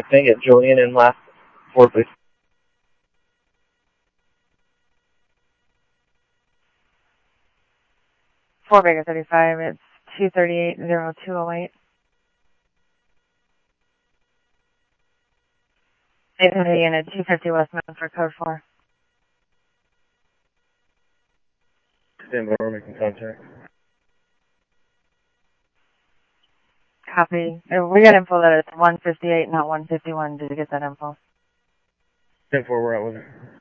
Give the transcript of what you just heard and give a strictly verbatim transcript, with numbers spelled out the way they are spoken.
Dang it, Julian in last four, please. four Baker thirty-five, it's two thirty-eight zero two oh eight. eight hundred unit, two fifty Westbound for code four. Stand by, we're making contact. Copy. Uh, We got info that it's one fifty-eight, not one fifty-one. Did you get that info? ten four, we're out with it.